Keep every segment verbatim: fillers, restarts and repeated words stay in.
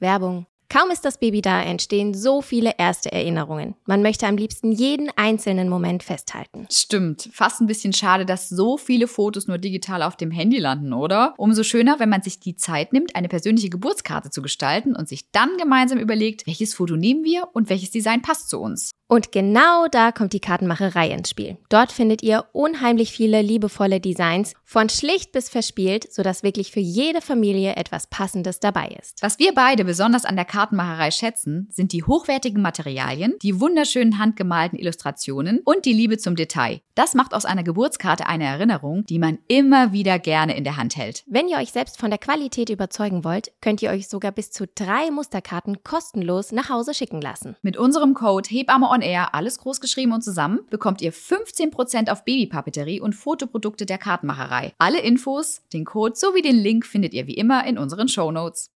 Werbung. Kaum ist das Baby da, entstehen so viele erste Erinnerungen. Man möchte am liebsten jeden einzelnen Moment festhalten. Stimmt. Fast ein bisschen schade, dass so viele Fotos nur digital auf dem Handy landen, oder? Umso schöner, wenn man sich die Zeit nimmt, eine persönliche Geburtskarte zu gestalten und sich dann gemeinsam überlegt, welches Foto nehmen wir und welches Design passt zu uns. Und genau da kommt die Kartenmacherei ins Spiel. Dort findet ihr unheimlich viele liebevolle Designs, von schlicht bis verspielt, sodass wirklich für jede Familie etwas Passendes dabei ist. Was wir beide besonders an der Kartenmacherei schätzen, sind die hochwertigen Materialien, die wunderschönen handgemalten Illustrationen und die Liebe zum Detail. Das macht aus einer Geburtskarte eine Erinnerung, die man immer wieder gerne in der Hand hält. Wenn ihr euch selbst von der Qualität überzeugen wollt, könnt ihr euch sogar bis zu drei Musterkarten kostenlos nach Hause schicken lassen. Mit unserem Code Hebamme on Air, alles groß geschrieben und zusammen, bekommt ihr fünfzehn Prozent auf Babypapeterie und Fotoprodukte der Kartenmacherei. Alle Infos, den Code sowie den Link findet ihr wie immer in unseren Shownotes.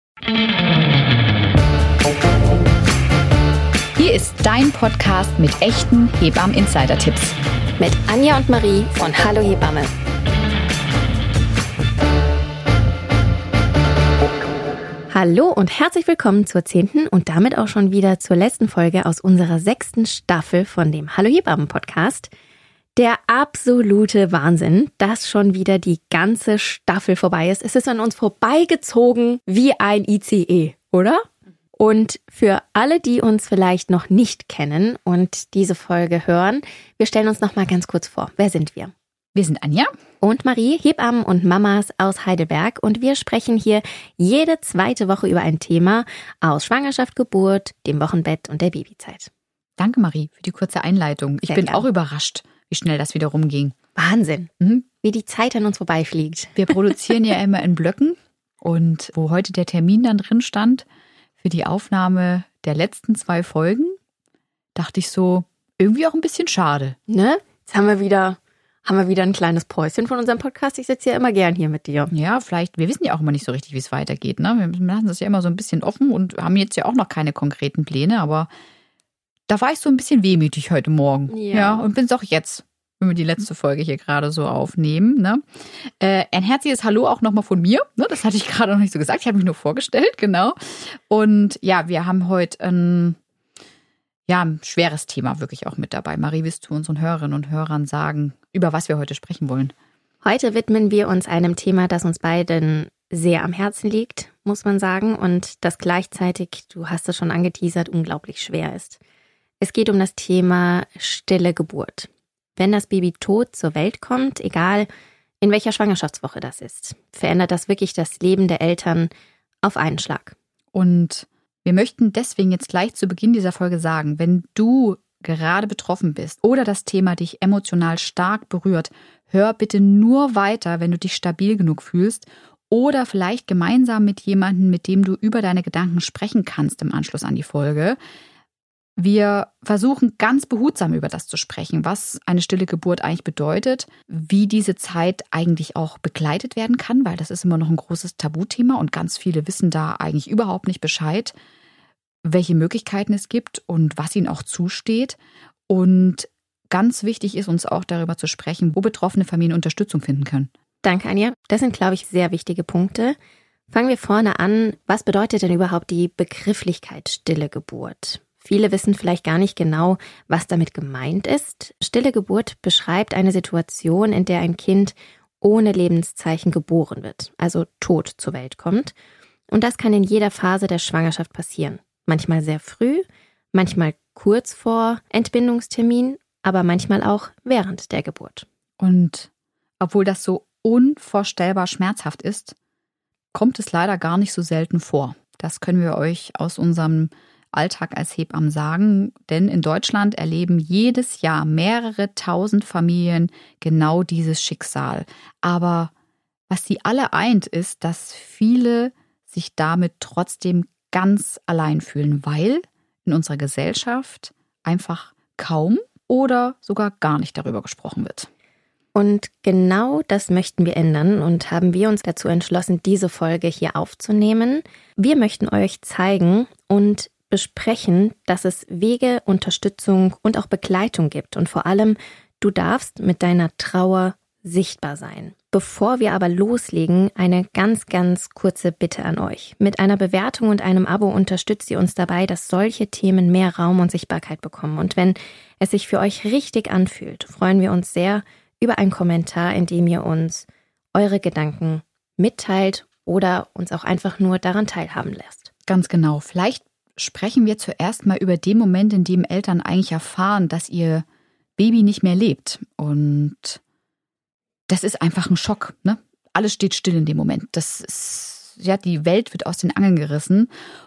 Hier ist dein Podcast mit echten Hebammen-Insider-Tipps. Mit Anja und Marie von Hallo Hebamme. Hallo und herzlich willkommen zur zehnten und damit auch schon wieder zur letzten Folge aus unserer sechsten Staffel von dem Hallo Hebammen Podcast. Der absolute Wahnsinn, dass schon wieder die ganze Staffel vorbei ist. Es ist an uns vorbeigezogen wie ein I C E, oder? Und für alle, die uns vielleicht noch nicht kennen und diese Folge hören, wir stellen uns noch mal ganz kurz vor. Wer sind wir? Wir sind Anja und Marie, Hebammen und Mamas aus Heidelberg, und wir sprechen hier jede zweite Woche über ein Thema aus Schwangerschaft, Geburt, dem Wochenbett und der Babyzeit. Danke, Marie, für die kurze Einleitung. Ich Sehr bin gern. auch überrascht, wie schnell das wieder rumging. Wahnsinn, Mhm. wie die Zeit an uns vorbeifliegt. Wir produzieren ja immer in Blöcken und wo heute der Termin dann drin stand für die Aufnahme der letzten zwei Folgen, dachte ich so, irgendwie auch ein bisschen schade. Ne? Jetzt haben wir wieder... Haben wir wieder ein kleines Päuschen von unserem Podcast. Ich sitze ja immer gern hier mit dir. Ja, vielleicht, wir wissen ja auch immer nicht so richtig, wie es weitergeht. Ne? Wir lassen das ja immer so ein bisschen offen und haben jetzt ja auch noch keine konkreten Pläne, aber da war ich so ein bisschen wehmütig heute Morgen. Ja. Ja, und bin es auch jetzt, wenn wir die letzte Folge hier gerade so aufnehmen. Ne? Äh, ein herzliches Hallo auch nochmal von mir. Ne? Das hatte ich gerade noch nicht so gesagt. Ich habe mich nur vorgestellt, genau. Und ja, wir haben heute ein, ja, ein schweres Thema wirklich auch mit dabei. Marie, willst du unseren Hörerinnen und Hörern sagen, über was wir heute sprechen wollen? Heute widmen wir uns einem Thema, das uns beiden sehr am Herzen liegt, muss man sagen, und das gleichzeitig, du hast es schon angeteasert, unglaublich schwer ist. Es geht um das Thema stille Geburt. Wenn das Baby tot zur Welt kommt, egal in welcher Schwangerschaftswoche das ist, verändert das wirklich das Leben der Eltern auf einen Schlag. Und wir möchten deswegen jetzt gleich zu Beginn dieser Folge sagen, wenn du gerade betroffen bist oder das Thema dich emotional stark berührt, hör bitte nur weiter, wenn du dich stabil genug fühlst oder vielleicht gemeinsam mit jemandem, mit dem du über deine Gedanken sprechen kannst im Anschluss an die Folge. Wir versuchen ganz behutsam über das zu sprechen, was eine stille Geburt eigentlich bedeutet, wie diese Zeit eigentlich auch begleitet werden kann, weil das ist immer noch ein großes Tabuthema und ganz viele wissen da eigentlich überhaupt nicht Bescheid, welche Möglichkeiten es gibt und was ihnen auch zusteht. Und ganz wichtig ist uns auch darüber zu sprechen, wo betroffene Familien Unterstützung finden können. Danke, Anja. Das sind, glaube ich, sehr wichtige Punkte. Fangen wir vorne an. Was bedeutet denn überhaupt die Begrifflichkeit stille Geburt? Viele wissen vielleicht gar nicht genau, was damit gemeint ist. Stille Geburt beschreibt eine Situation, in der ein Kind ohne Lebenszeichen geboren wird, also tot zur Welt kommt. Und das kann in jeder Phase der Schwangerschaft passieren. Manchmal sehr früh, manchmal kurz vor Entbindungstermin, aber manchmal auch während der Geburt. Und obwohl das so unvorstellbar schmerzhaft ist, kommt es leider gar nicht so selten vor. Das können wir euch aus unserem Alltag als Hebammen sagen, denn in Deutschland erleben jedes Jahr mehrere tausend Familien genau dieses Schicksal. Aber was sie alle eint, ist, dass viele sich damit trotzdem ganz allein fühlen, weil in unserer Gesellschaft einfach kaum oder sogar gar nicht darüber gesprochen wird. Und genau das möchten wir ändern und haben wir uns dazu entschlossen, diese Folge hier aufzunehmen. Wir möchten euch zeigen und besprechen, dass es Wege, Unterstützung und auch Begleitung gibt. Und vor allem, du darfst mit deiner Trauer sichtbar sein. Bevor wir aber loslegen, eine ganz, ganz kurze Bitte an euch. Mit einer Bewertung und einem Abo unterstützt ihr uns dabei, dass solche Themen mehr Raum und Sichtbarkeit bekommen. Und wenn es sich für euch richtig anfühlt, freuen wir uns sehr über einen Kommentar, in dem ihr uns eure Gedanken mitteilt oder uns auch einfach nur daran teilhaben lässt. Ganz genau. Vielleicht sprechen wir zuerst mal über den Moment, in dem Eltern eigentlich erfahren, dass ihr Baby nicht mehr lebt. Und das ist einfach ein Schock, ne? Alles steht still in dem Moment. Das ist, ja, die Welt wird aus den Angeln gerissen.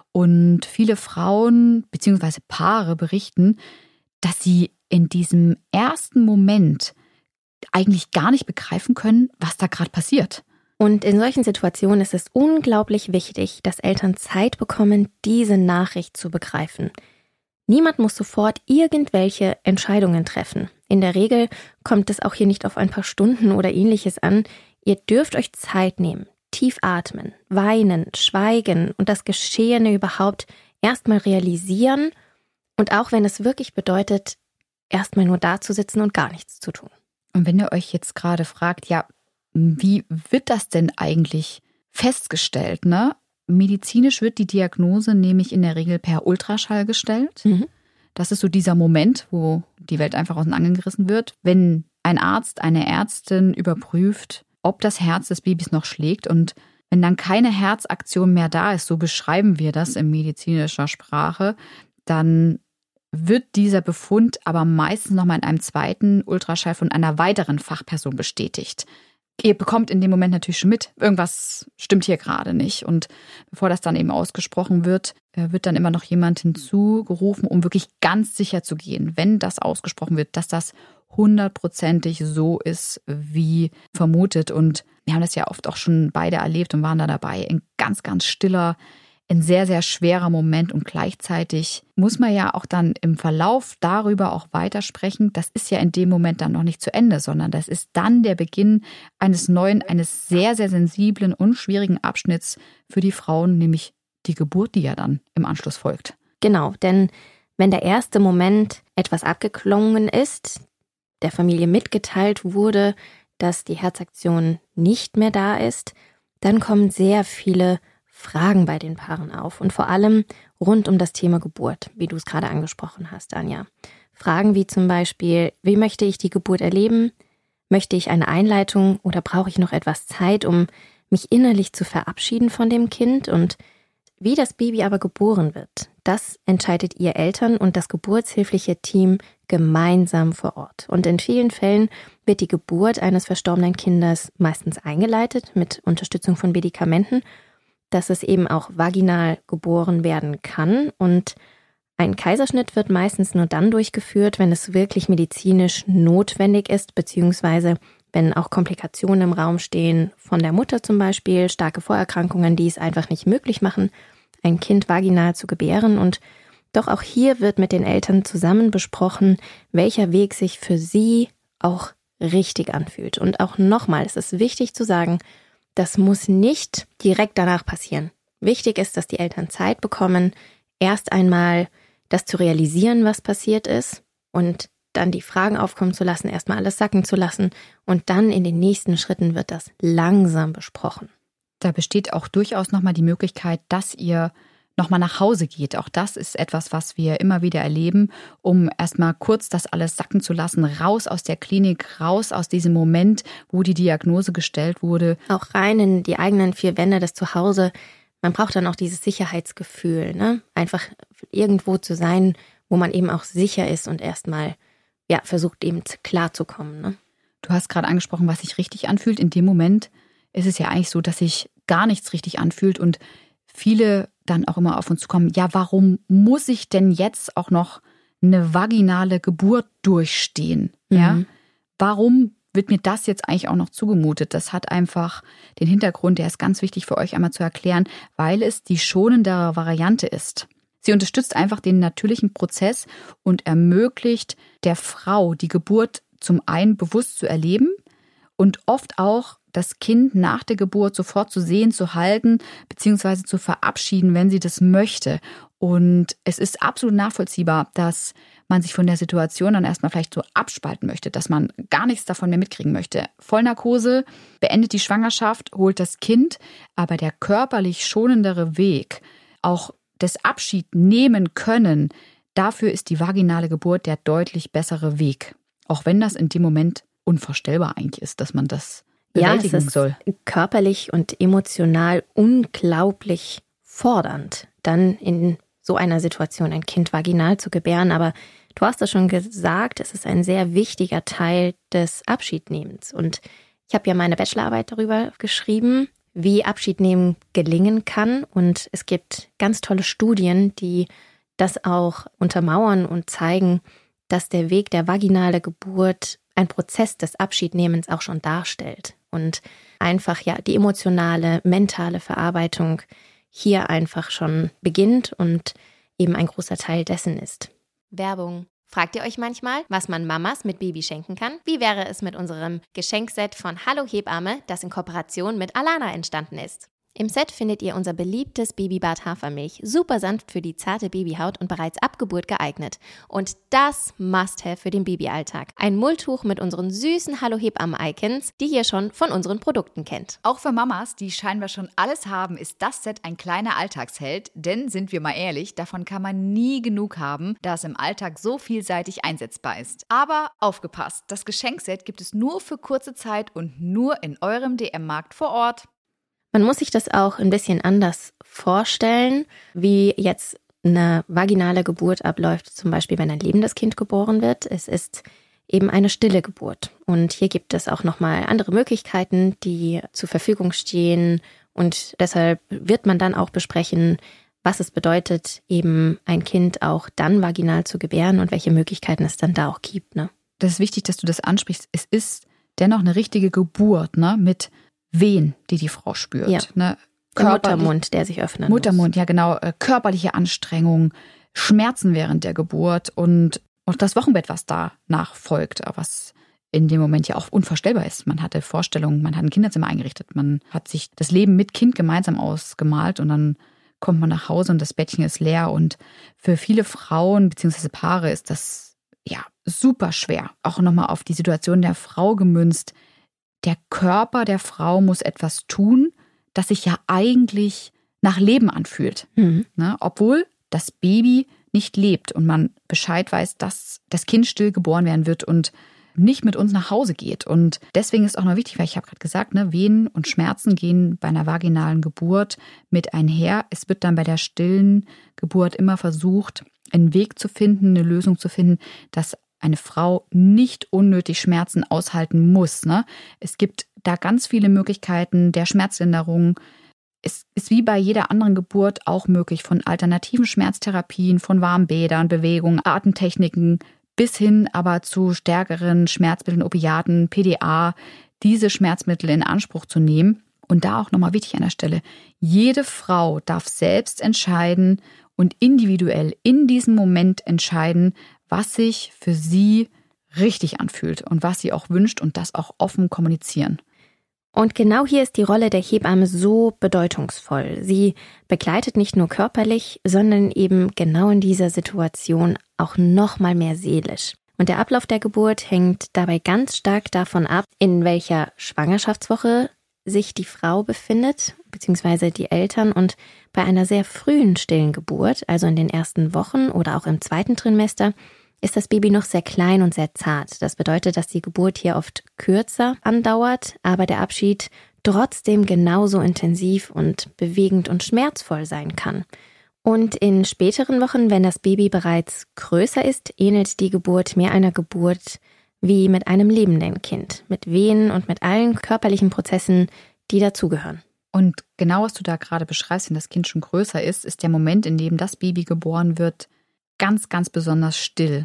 Und viele Frauen bzw. Paare berichten, dass sie in diesem ersten Moment eigentlich gar nicht begreifen können, was da gerade passiert. Und in solchen Situationen ist es unglaublich wichtig, dass Eltern Zeit bekommen, diese Nachricht zu begreifen. Niemand muss sofort irgendwelche Entscheidungen treffen. In der Regel kommt es auch hier nicht auf ein paar Stunden oder Ähnliches an. Ihr dürft euch Zeit nehmen, tief atmen, weinen, schweigen und das Geschehene überhaupt erstmal realisieren. Und auch wenn es wirklich bedeutet, erstmal nur dazusitzen und gar nichts zu tun. Und wenn ihr euch jetzt gerade fragt, ja, wie wird das denn eigentlich festgestellt, ne? Medizinisch wird die Diagnose nämlich in der Regel per Ultraschall gestellt. Mhm. Das ist so dieser Moment, wo die Welt einfach aus den Angeln gerissen wird, wenn ein Arzt, eine Ärztin überprüft, ob das Herz des Babys noch schlägt. Und wenn dann keine Herzaktion mehr da ist, so beschreiben wir das in medizinischer Sprache, dann wird dieser Befund aber meistens nochmal in einem zweiten Ultraschall von einer weiteren Fachperson bestätigt. Ihr bekommt in dem Moment natürlich schon mit, irgendwas stimmt hier gerade nicht. Und bevor das dann eben ausgesprochen wird, wird dann immer noch jemand hinzugerufen, um wirklich ganz sicher zu gehen, wenn das ausgesprochen wird, dass das hundertprozentig so ist, wie vermutet. Und wir haben das ja oft auch schon beide erlebt und waren da dabei. Ein ganz, ganz stiller, ein sehr, sehr schwerer Moment. Und gleichzeitig muss man ja auch dann im Verlauf darüber auch weitersprechen. Das ist ja in dem Moment dann noch nicht zu Ende, sondern das ist dann der Beginn eines neuen, eines sehr, sehr sensiblen und schwierigen Abschnitts für die Frauen, nämlich die Geburt, die ja dann im Anschluss folgt. Genau, denn wenn der erste Moment etwas abgeklungen ist, der Familie mitgeteilt wurde, dass die Herzaktion nicht mehr da ist, dann kommen sehr viele Fragen bei den Paaren auf und vor allem rund um das Thema Geburt, wie du es gerade angesprochen hast, Anja. Fragen wie zum Beispiel, wie möchte ich die Geburt erleben? Möchte ich eine Einleitung oder brauche ich noch etwas Zeit, um mich innerlich zu verabschieden von dem Kind? Und wie das Baby aber geboren wird, das entscheidet ihr Eltern und das geburtshilfliche Team gemeinsam vor Ort. Und in vielen Fällen wird die Geburt eines verstorbenen Kindes meistens eingeleitet mit Unterstützung von Medikamenten, dass es eben auch vaginal geboren werden kann. Und ein Kaiserschnitt wird meistens nur dann durchgeführt, wenn es wirklich medizinisch notwendig ist, beziehungsweise wenn auch Komplikationen im Raum stehen, von der Mutter zum Beispiel, starke Vorerkrankungen, die es einfach nicht möglich machen, ein Kind vaginal zu gebären. Und doch auch hier wird mit den Eltern zusammen besprochen, welcher Weg sich für sie auch richtig anfühlt. Und auch nochmal, es ist wichtig zu sagen, das muss nicht direkt danach passieren. Wichtig ist, dass die Eltern Zeit bekommen, erst einmal das zu realisieren, was passiert ist und dann die Fragen aufkommen zu lassen, erstmal alles sacken zu lassen und dann in den nächsten Schritten wird das langsam besprochen. Da besteht auch durchaus nochmal die Möglichkeit, dass ihr nochmal nach Hause geht. Auch das ist etwas, was wir immer wieder erleben, um erstmal kurz das alles sacken zu lassen, raus aus der Klinik, raus aus diesem Moment, wo die Diagnose gestellt wurde. Auch rein in die eigenen vier Wände, das Zuhause. Man braucht dann auch dieses Sicherheitsgefühl, ne? Einfach irgendwo zu sein, wo man eben auch sicher ist und erstmal ja, versucht eben klarzukommen. Ne? Du hast gerade angesprochen, was sich richtig anfühlt. In dem Moment ist es ja eigentlich so, dass sich gar nichts richtig anfühlt und viele dann auch immer auf uns zukommen, ja, warum muss ich denn jetzt auch noch eine vaginale Geburt durchstehen? Mhm. Ja, warum wird mir das jetzt eigentlich auch noch zugemutet? Das hat einfach den Hintergrund, der ist ganz wichtig für euch einmal zu erklären, weil es die schonendere Variante ist. Sie unterstützt einfach den natürlichen Prozess und ermöglicht der Frau, die Geburt zum einen bewusst zu erleben und oft auch das Kind nach der Geburt sofort zu sehen, zu halten bzw. zu verabschieden, wenn sie das möchte. Und es ist absolut nachvollziehbar, dass man sich von der Situation dann erstmal vielleicht so abspalten möchte, dass man gar nichts davon mehr mitkriegen möchte. Vollnarkose beendet die Schwangerschaft, holt das Kind, aber der körperlich schonendere Weg, auch das Abschied nehmen können, dafür ist die vaginale Geburt der deutlich bessere Weg. Auch wenn das in dem Moment unvorstellbar eigentlich ist, dass man das bewältigen ja, es ist soll. Körperlich und emotional unglaublich fordernd, dann in so einer Situation ein Kind vaginal zu gebären. Aber du hast es schon gesagt, es ist ein sehr wichtiger Teil des Abschiednehmens. Und ich habe ja meine Bachelorarbeit darüber geschrieben, wie Abschiednehmen gelingen kann. Und es gibt ganz tolle Studien, die das auch untermauern und zeigen, dass der Weg der vaginale Geburt ein Prozess des Abschiednehmens auch schon darstellt. Und einfach ja die emotionale, mentale Verarbeitung hier einfach schon beginnt und eben ein großer Teil dessen ist. Werbung. Fragt ihr euch manchmal, was man Mamas mit Baby schenken kann? Wie wäre es mit unserem Geschenkset von Hallo Hebamme, das in Kooperation mit Alana entstanden ist? Im Set findet ihr unser beliebtes Babybad Hafermilch, super sanft für die zarte Babyhaut und bereits ab Geburt geeignet. Und das Must-Have für den Babyalltag. Ein Mulltuch mit unseren süßen Hallo Hebammen-Icons, die ihr schon von unseren Produkten kennt. Auch für Mamas, die scheinbar schon alles haben, ist das Set ein kleiner Alltagsheld. Denn, sind wir mal ehrlich, davon kann man nie genug haben, da es im Alltag so vielseitig einsetzbar ist. Aber aufgepasst, das Geschenkset gibt es nur für kurze Zeit und nur in eurem D M-Markt vor Ort. Man muss sich das auch ein bisschen anders vorstellen, wie jetzt eine vaginale Geburt abläuft, zum Beispiel wenn ein lebendes Kind geboren wird. Es ist eben eine stille Geburt. Und hier gibt es auch nochmal andere Möglichkeiten, die zur Verfügung stehen. Und deshalb wird man dann auch besprechen, was es bedeutet, eben ein Kind auch dann vaginal zu gebären und welche Möglichkeiten es dann da auch gibt. Ne? Das ist wichtig, dass du das ansprichst. Es ist dennoch eine richtige Geburt, ne, mit Wehen, die die Frau spürt. Ja. Ne? Der Muttermund, der sich öffnen Muttermund, muss. ja genau. Körperliche Anstrengung, Schmerzen während der Geburt und, und das Wochenbett, was danach folgt, was in dem Moment ja auch unvorstellbar ist. Man hatte Vorstellungen, man hat ein Kinderzimmer eingerichtet, man hat sich das Leben mit Kind gemeinsam ausgemalt und dann kommt man nach Hause und das Bettchen ist leer. Und für viele Frauen bzw. Paare ist das ja super schwer. Auch nochmal auf die Situation der Frau gemünzt. Der Körper der Frau muss etwas tun, das sich ja eigentlich nach Leben anfühlt. Mhm. Ne? Obwohl das Baby nicht lebt und man Bescheid weiß, dass das Kind still geboren werden wird und nicht mit uns nach Hause geht. Und deswegen ist auch noch wichtig, weil ich habe gerade gesagt, ne, Wehen und Schmerzen gehen bei einer vaginalen Geburt mit einher. Es wird dann bei der stillen Geburt immer versucht, einen Weg zu finden, eine Lösung zu finden, dass eine Frau nicht unnötig Schmerzen aushalten muss. Ne? Es gibt da ganz viele Möglichkeiten der Schmerzlinderung. Es ist wie bei jeder anderen Geburt auch möglich, von alternativen Schmerztherapien, von Warmbädern, Bewegungen, Atemtechniken bis hin aber zu stärkeren Schmerzmitteln, Opiaten, P D A, diese Schmerzmittel in Anspruch zu nehmen. Und da auch nochmal wichtig an der Stelle, jede Frau darf selbst entscheiden und individuell in diesem Moment entscheiden, was sich für sie richtig anfühlt und was sie auch wünscht und das auch offen kommunizieren. Und genau hier ist die Rolle der Hebamme so bedeutungsvoll. Sie begleitet nicht nur körperlich, sondern eben genau in dieser Situation auch noch mal mehr seelisch. Und der Ablauf der Geburt hängt dabei ganz stark davon ab, in welcher Schwangerschaftswoche sich die Frau befindet, beziehungsweise die Eltern. Und bei einer sehr frühen stillen Geburt, also in den ersten Wochen oder auch im zweiten Trimester, ist das Baby noch sehr klein und sehr zart. Das bedeutet, dass die Geburt hier oft kürzer andauert, aber der Abschied trotzdem genauso intensiv und bewegend und schmerzvoll sein kann. Und in späteren Wochen, wenn das Baby bereits größer ist, ähnelt die Geburt mehr einer Geburt wie mit einem lebenden Kind, mit Wehen und mit allen körperlichen Prozessen, die dazugehören. Und genau, was du da gerade beschreibst, wenn das Kind schon größer ist, ist der Moment, in dem das Baby geboren wird, ganz, ganz besonders still.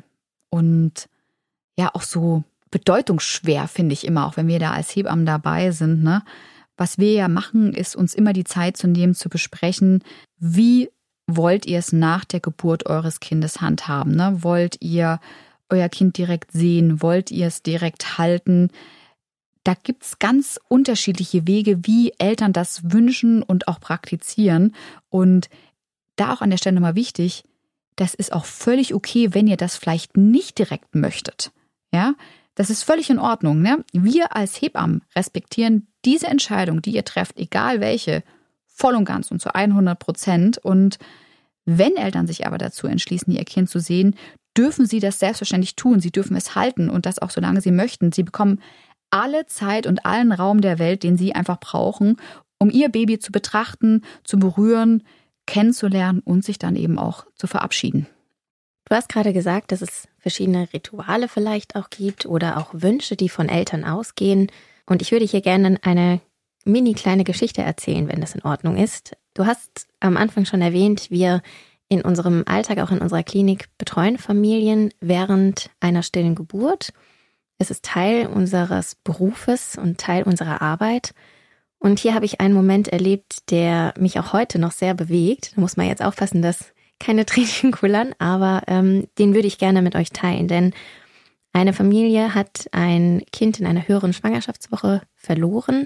Und ja, auch so bedeutungsschwer, finde ich immer, auch wenn wir da als Hebammen dabei sind. Ne? Was wir ja machen, ist uns immer die Zeit zu nehmen, zu besprechen, wie wollt ihr es nach der Geburt eures Kindes handhaben? Ne? Wollt ihr euer Kind direkt sehen? Wollt ihr es direkt halten? Da gibt es ganz unterschiedliche Wege, wie Eltern das wünschen und auch praktizieren. Und da auch an der Stelle nochmal wichtig, das ist auch völlig okay, wenn ihr das vielleicht nicht direkt möchtet. Ja, das ist völlig in Ordnung. Ne? Wir als Hebammen respektieren diese Entscheidung, die ihr trefft, egal welche, voll und ganz und zu hundert Prozent. Und wenn Eltern sich aber dazu entschließen, ihr Kind zu sehen, dürfen sie das selbstverständlich tun. Sie dürfen es halten und das auch solange sie möchten. Sie bekommen alle Zeit und allen Raum der Welt, den sie einfach brauchen, um ihr Baby zu betrachten, zu berühren, kennenzulernen und sich dann eben auch zu verabschieden. Du hast gerade gesagt, dass es verschiedene Rituale vielleicht auch gibt oder auch Wünsche, die von Eltern ausgehen. Und ich würde hier gerne eine mini kleine Geschichte erzählen, wenn das in Ordnung ist. Du hast am Anfang schon erwähnt, wir in unserem Alltag, auch in unserer Klinik, betreuen Familien während einer stillen Geburt. Es ist Teil unseres Berufes und Teil unserer Arbeit. Und hier habe ich einen Moment erlebt, der mich auch heute noch sehr bewegt. Da muss man jetzt aufpassen, dass keine Tränen kullern, aber ähm, den würde ich gerne mit euch teilen. Denn eine Familie hat ein Kind in einer höheren Schwangerschaftswoche verloren.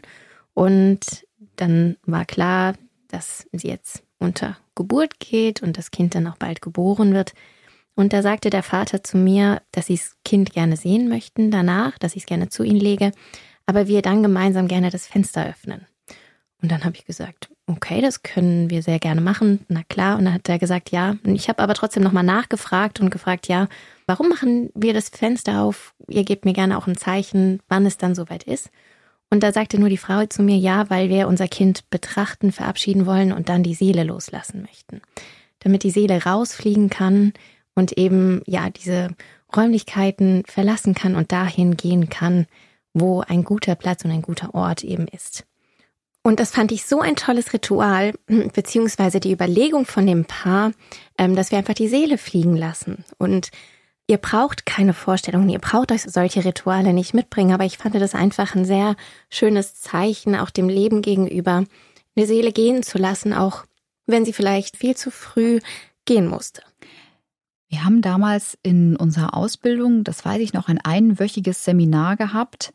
Und dann war klar, dass sie jetzt unter Geburt geht und das Kind dann auch bald geboren wird. Und da sagte der Vater zu mir, dass sie das Kind gerne sehen möchten danach, dass ich es gerne zu ihnen lege, aber wir dann gemeinsam gerne das Fenster öffnen. Und dann habe ich gesagt, okay, das können wir sehr gerne machen, na klar. Und dann hat er gesagt, ja. Und ich habe aber trotzdem nochmal nachgefragt und gefragt, ja, warum machen wir das Fenster auf? Ihr gebt mir gerne auch ein Zeichen, wann es dann soweit ist. Und da sagte nur die Frau zu mir, ja, weil wir unser Kind betrachten, verabschieden wollen und dann die Seele loslassen möchten. Damit die Seele rausfliegen kann und eben, ja, diese Räumlichkeiten verlassen kann und dahin gehen kann, wo ein guter Platz und ein guter Ort eben ist. Und das fand ich so ein tolles Ritual, beziehungsweise die Überlegung von dem Paar, dass wir einfach die Seele fliegen lassen. Und ihr braucht keine Vorstellungen, ihr braucht euch solche Rituale nicht mitbringen, aber ich fand das einfach ein sehr schönes Zeichen, auch dem Leben gegenüber, eine Seele gehen zu lassen, auch wenn sie vielleicht viel zu früh gehen musste. Wir haben damals in unserer Ausbildung, das weiß ich noch, ein einwöchiges Seminar gehabt,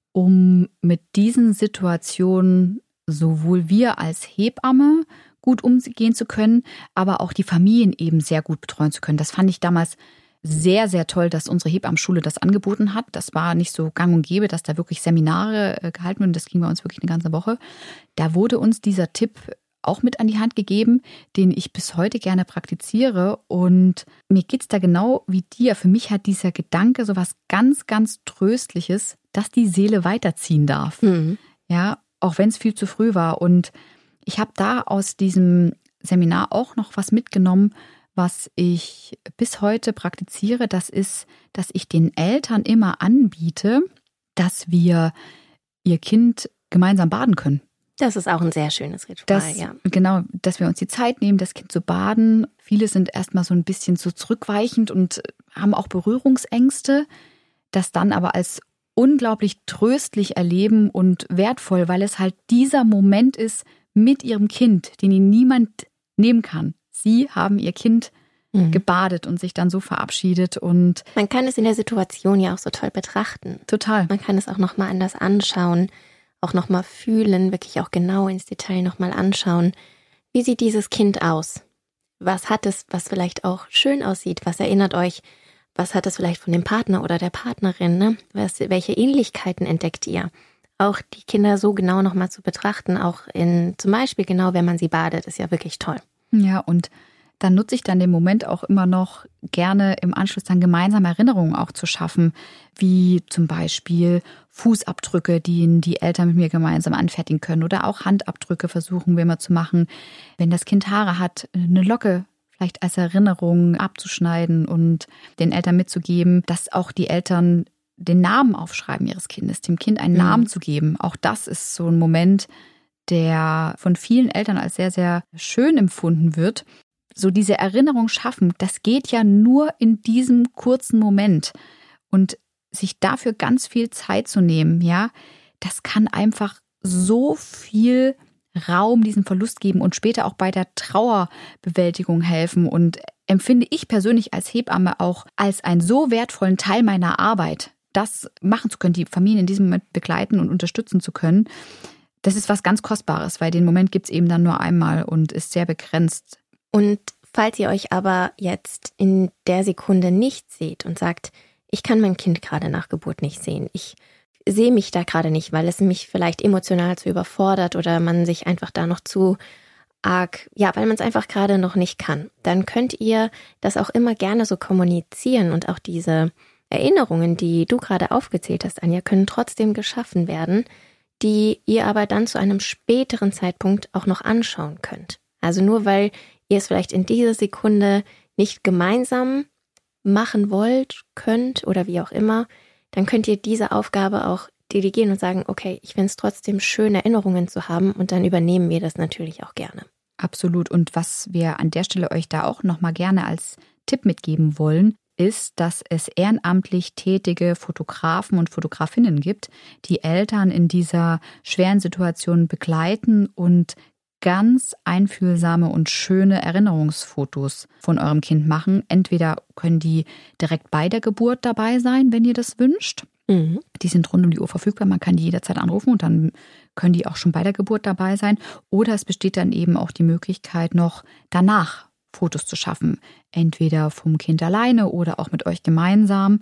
um mit diesen Situationen sowohl wir als Hebamme gut umgehen zu können, aber auch die Familien eben sehr gut betreuen zu können. Das fand ich damals sehr, sehr toll, dass unsere Hebammenschule das angeboten hat. Das war nicht so gang und gäbe, dass da wirklich Seminare gehalten wurden. Das ging bei uns wirklich eine ganze Woche. Da wurde uns dieser Tipp auch mit an die Hand gegeben, den ich bis heute gerne praktiziere. Und mir geht es da genau wie dir. Für mich hat dieser Gedanke so was ganz, ganz Tröstliches, dass die Seele weiterziehen darf. Mhm. Ja, auch wenn es viel zu früh war. Und ich habe da aus diesem Seminar auch noch was mitgenommen, was ich bis heute praktiziere. Das ist, dass ich den Eltern immer anbiete, dass wir ihr Kind gemeinsam baden können. Das ist auch ein sehr schönes Ritual, das, ja. Genau, dass wir uns die Zeit nehmen, das Kind zu baden. Viele sind erstmal so ein bisschen so zurückweichend und haben auch Berührungsängste, das dann aber als unglaublich tröstlich erleben und wertvoll, weil es halt dieser Moment ist mit ihrem Kind, den ihnen niemand nehmen kann. Sie haben ihr Kind mhm. gebadet und sich dann so verabschiedet. Und man kann es in der Situation ja auch so toll betrachten. Total. Man kann es auch nochmal anders anschauen, auch nochmal fühlen, wirklich auch genau ins Detail nochmal anschauen. Wie sieht dieses Kind aus? Was hat es, was vielleicht auch schön aussieht? Was erinnert euch? Was hat es vielleicht von dem Partner oder der Partnerin? Ne? Was, welche Ähnlichkeiten entdeckt ihr? Auch die Kinder so genau nochmal zu betrachten, auch in zum Beispiel genau, wenn man sie badet, ist ja wirklich toll. Ja, und dann nutze ich dann den Moment auch immer noch gerne im Anschluss dann gemeinsame Erinnerungen auch zu schaffen, wie zum Beispiel Fußabdrücke, die die Eltern mit mir gemeinsam anfertigen können oder auch Handabdrücke versuchen wir mal zu machen. Wenn das Kind Haare hat, eine Locke vielleicht als Erinnerung abzuschneiden und den Eltern mitzugeben, dass auch die Eltern den Namen aufschreiben ihres Kindes, dem Kind einen mhm. Namen zu geben. Auch das ist so ein Moment, der von vielen Eltern als sehr, sehr schön empfunden wird. So diese Erinnerung schaffen, das geht ja nur in diesem kurzen Moment. Und sich dafür ganz viel Zeit zu nehmen, ja, das kann einfach so viel Raum diesem Verlust geben und später auch bei der Trauerbewältigung helfen und empfinde ich persönlich als Hebamme auch als einen so wertvollen Teil meiner Arbeit, das machen zu können, die Familien in diesem Moment begleiten und unterstützen zu können. Das ist was ganz Kostbares, weil den Moment gibt es eben dann nur einmal und ist sehr begrenzt. Und falls ihr euch aber jetzt in der Sekunde nicht seht und sagt, ich kann mein Kind gerade nach Geburt nicht sehen, ich sehe mich da gerade nicht, weil es mich vielleicht emotional zu überfordert oder man sich einfach da noch zu arg, ja, weil man es einfach gerade noch nicht kann, dann könnt ihr das auch immer gerne so kommunizieren und auch diese Erinnerungen, die du gerade aufgezählt hast, Anja, können trotzdem geschaffen werden, die ihr aber dann zu einem späteren Zeitpunkt auch noch anschauen könnt. Also nur weil ihr es vielleicht in dieser Sekunde nicht gemeinsam machen wollt, könnt oder wie auch immer, dann könnt ihr diese Aufgabe auch delegieren und sagen, okay, ich finde es trotzdem schön, Erinnerungen zu haben und dann übernehmen wir das natürlich auch gerne. Absolut. Und was wir an der Stelle euch da auch nochmal gerne als Tipp mitgeben wollen, ist, dass es ehrenamtlich tätige Fotografen und Fotografinnen gibt, die Eltern in dieser schweren Situation begleiten und ganz einfühlsame und schöne Erinnerungsfotos von eurem Kind machen. Entweder können die direkt bei der Geburt dabei sein, wenn ihr das wünscht. Mhm. Die sind rund um die Uhr verfügbar, man kann die jederzeit anrufen und dann können die auch schon bei der Geburt dabei sein. Oder es besteht dann eben auch die Möglichkeit, noch danach Fotos zu schaffen. Entweder vom Kind alleine oder auch mit euch gemeinsam.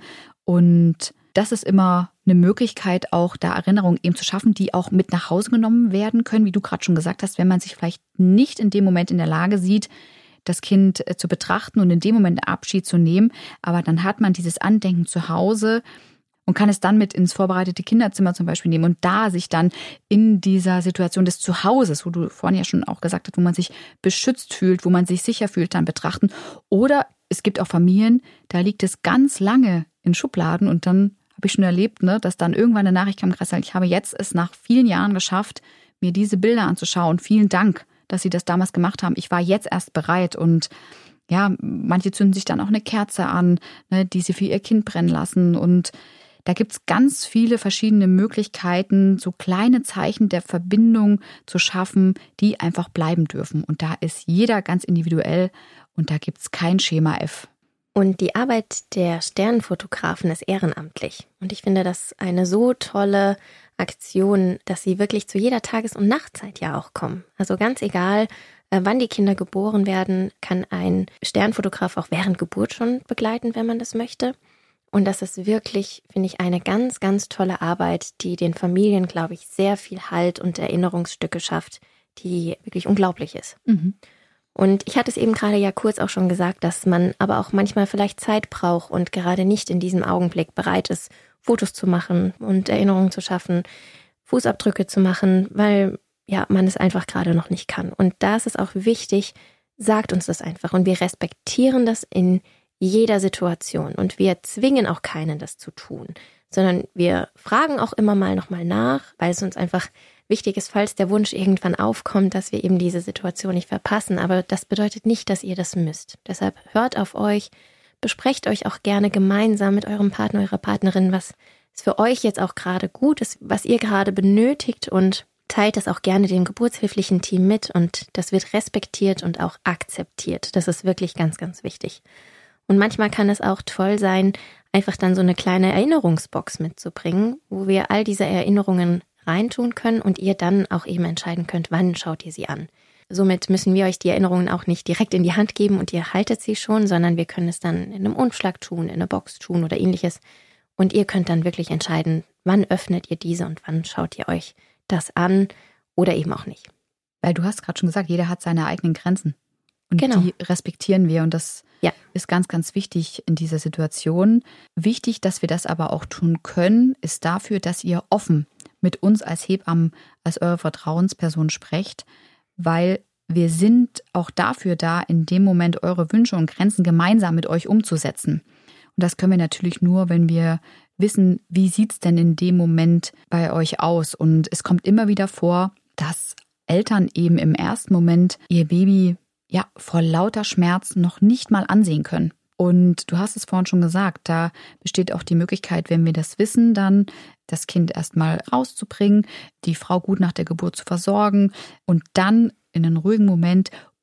Und das ist immer eine Möglichkeit, auch da Erinnerungen eben zu schaffen, die auch mit nach Hause genommen werden können, wie du gerade schon gesagt hast, wenn man sich vielleicht nicht in dem Moment in der Lage sieht, das Kind zu betrachten und in dem Moment Abschied zu nehmen. Aber dann hat man dieses Andenken zu Hause und kann es dann mit ins vorbereitete Kinderzimmer zum Beispiel nehmen und da sich dann in dieser Situation des Zuhauses, wo du vorhin ja schon auch gesagt hast, wo man sich beschützt fühlt, wo man sich sicher fühlt, dann betrachten. Oder es gibt auch Familien, da liegt es ganz lange in Schubladen und dann habe ich schon erlebt, ne, dass dann irgendwann eine Nachricht kam, ich habe jetzt es nach vielen Jahren geschafft, mir diese Bilder anzuschauen. Vielen Dank, dass Sie das damals gemacht haben. Ich war jetzt erst bereit und ja, manche zünden sich dann auch eine Kerze an, ne, die sie für ihr Kind brennen lassen und da gibt es ganz viele verschiedene Möglichkeiten, so kleine Zeichen der Verbindung zu schaffen, die einfach bleiben dürfen. Und da ist jeder ganz individuell und da gibt es kein Schema F. Und die Arbeit der Sternenfotografen ist ehrenamtlich. Und ich finde das eine so tolle Aktion, dass sie wirklich zu jeder Tages- und Nachtzeit ja auch kommen. Also ganz egal, wann die Kinder geboren werden, kann ein Sternfotograf auch während Geburt schon begleiten, wenn man das möchte. Und das ist wirklich, finde ich, eine ganz, ganz tolle Arbeit, die den Familien, glaube ich, sehr viel Halt und Erinnerungsstücke schafft, die wirklich unglaublich ist. Mhm. Und ich hatte es eben gerade ja kurz auch schon gesagt, dass man aber auch manchmal vielleicht Zeit braucht und gerade nicht in diesem Augenblick bereit ist, Fotos zu machen und Erinnerungen zu schaffen, Fußabdrücke zu machen, weil ja man es einfach gerade noch nicht kann. Und da ist es auch wichtig, sagt uns das einfach. Und wir respektieren das in jeder Situation. Und wir zwingen auch keinen, das zu tun, sondern wir fragen auch immer mal nochmal nach, weil es uns einfach wichtig ist, falls der Wunsch irgendwann aufkommt, dass wir eben diese Situation nicht verpassen. Aber das bedeutet nicht, dass ihr das müsst. Deshalb hört auf euch, besprecht euch auch gerne gemeinsam mit eurem Partner, eurer Partnerin, was ist für euch jetzt auch gerade gut ist, was ihr gerade benötigt und teilt das auch gerne dem geburtshilflichen Team mit und das wird respektiert und auch akzeptiert. Das ist wirklich ganz, ganz wichtig. Und manchmal kann es auch toll sein, einfach dann so eine kleine Erinnerungsbox mitzubringen, wo wir all diese Erinnerungen reintun können und ihr dann auch eben entscheiden könnt, wann schaut ihr sie an. Somit müssen wir euch die Erinnerungen auch nicht direkt in die Hand geben und ihr haltet sie schon, sondern wir können es dann in einem Umschlag tun, in einer Box tun oder ähnliches. Und ihr könnt dann wirklich entscheiden, wann öffnet ihr diese und wann schaut ihr euch das an oder eben auch nicht. Weil du hast gerade schon gesagt, jeder hat seine eigenen Grenzen. Und genau. Die respektieren wir und das ja. ist ganz, ganz wichtig in dieser Situation. Wichtig, dass wir das aber auch tun können, ist dafür, dass ihr offen mit uns als Hebammen, als eure Vertrauensperson sprecht, weil wir sind auch dafür da, in dem Moment eure Wünsche und Grenzen gemeinsam mit euch umzusetzen. Und das können wir natürlich nur, wenn wir wissen, wie sieht es denn in dem Moment bei euch aus. Und es kommt immer wieder vor, dass Eltern eben im ersten Moment ihr Baby ja vor lauter Schmerz noch nicht mal ansehen können. Und du hast es vorhin schon gesagt, da besteht auch die Möglichkeit, wenn wir das wissen, dann das Kind erstmal rauszubringen, die Frau gut nach der Geburt zu versorgen und dann in einen ruhigen Moment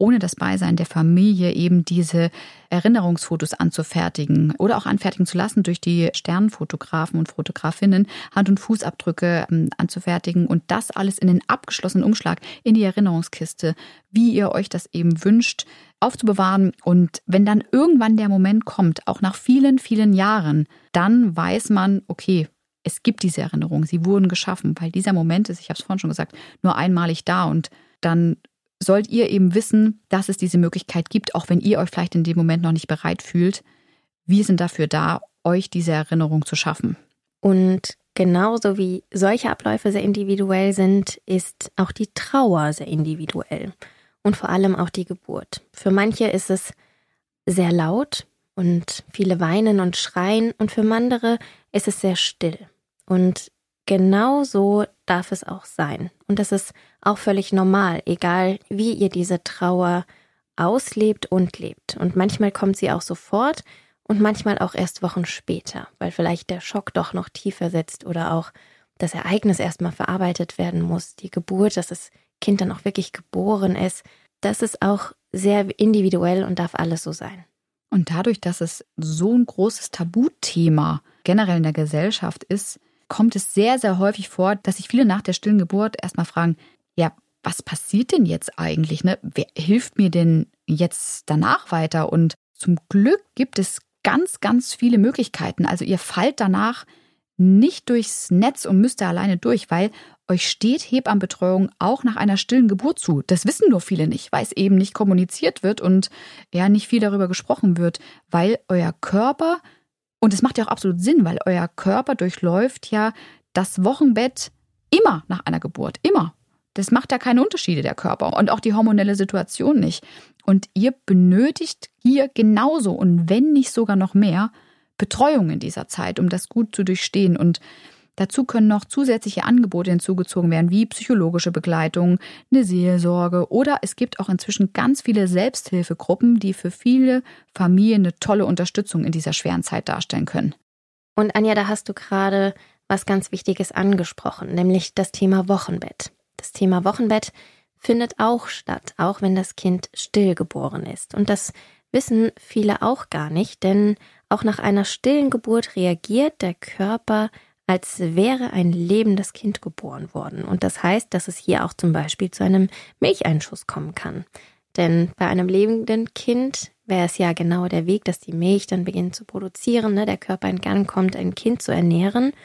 ohne das Beisein der Familie eben diese Erinnerungsfotos anzufertigen oder auch anfertigen zu lassen durch die Sternenfotografen und Fotografinnen, Hand- und Fußabdrücke ähm, anzufertigen und das alles in den abgeschlossenen Umschlag in die Erinnerungskiste, wie ihr euch das eben wünscht, aufzubewahren. Und wenn dann irgendwann der Moment kommt, auch nach vielen, vielen Jahren, dann weiß man, okay, es gibt diese Erinnerungen, sie wurden geschaffen, weil dieser Moment ist, ich habe es vorhin schon gesagt, nur einmalig da und dann sollt ihr eben wissen, dass es diese Möglichkeit gibt, auch wenn ihr euch vielleicht in dem Moment noch nicht bereit fühlt. Wir sind dafür da, euch diese Erinnerung zu schaffen. Und genauso wie solche Abläufe sehr individuell sind, ist auch die Trauer sehr individuell und vor allem auch die Geburt. Für manche ist es sehr laut und viele weinen und schreien und für andere ist es sehr still. Und genau so darf es auch sein. Und das ist auch völlig normal, egal wie ihr diese Trauer auslebt und lebt. Und manchmal kommt sie auch sofort und manchmal auch erst Wochen später, weil vielleicht der Schock doch noch tiefer sitzt oder auch das Ereignis erstmal verarbeitet werden muss, die Geburt, dass das Kind dann auch wirklich geboren ist. Das ist auch sehr individuell und darf alles so sein. Und dadurch, dass es so ein großes Tabuthema generell in der Gesellschaft ist, kommt es sehr, sehr häufig vor, dass sich viele nach der stillen Geburt erstmal fragen, ja, was passiert denn jetzt eigentlich? Ne? Wer hilft mir denn jetzt danach weiter? Und zum Glück gibt es ganz, ganz viele Möglichkeiten. Also ihr fallt danach nicht durchs Netz und müsst da alleine durch, weil euch steht Hebammenbetreuung auch nach einer stillen Geburt zu. Das wissen nur viele nicht, weil es eben nicht kommuniziert wird und ja nicht viel darüber gesprochen wird, weil euer Körper, und es macht ja auch absolut Sinn, weil euer Körper durchläuft ja das Wochenbett immer nach einer Geburt, immer. Das macht ja keine Unterschiede, der Körper und auch die hormonelle Situation nicht. Und ihr benötigt hier genauso und wenn nicht sogar noch mehr Betreuung in dieser Zeit, um das gut zu durchstehen. Und dazu können noch zusätzliche Angebote hinzugezogen werden, wie psychologische Begleitung, eine Seelsorge oder es gibt auch inzwischen ganz viele Selbsthilfegruppen, die für viele Familien eine tolle Unterstützung in dieser schweren Zeit darstellen können. Und Anja, da hast du gerade was ganz Wichtiges angesprochen, nämlich das Thema Wochenbett. Das Thema Wochenbett findet auch statt, auch wenn das Kind stillgeboren ist. Und das wissen viele auch gar nicht, denn auch nach einer stillen Geburt reagiert der Körper, als wäre ein lebendes Kind geboren worden. Und das heißt, dass es hier auch zum Beispiel zu einem Milcheinschuss kommen kann. Denn bei einem lebenden Kind wäre es ja genau der Weg, dass die Milch dann beginnt zu produzieren, ne? Der Körper in Gang kommt, ein Kind zu ernähren.